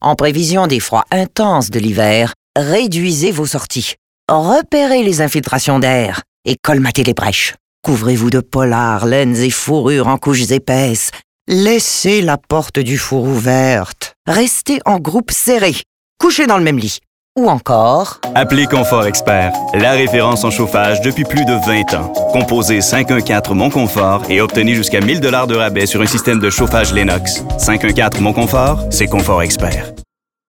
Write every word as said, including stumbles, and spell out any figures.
En prévision des froids intenses de l'hiver, réduisez vos sorties. Repérez les infiltrations d'air et colmatez les brèches. Couvrez-vous de polars, laines et fourrures en couches épaisses. Laissez la porte du four ouverte. Restez en groupe serré. Couchez dans le même lit. Ou encore... Appelez Confort Expert, la référence en chauffage depuis plus de vingt ans. Composez cinq un quatre Mon Confort et obtenez jusqu'à mille dollars de rabais sur un système de chauffage Lennox. cinq un quatre Mon Confort, c'est Confort Expert.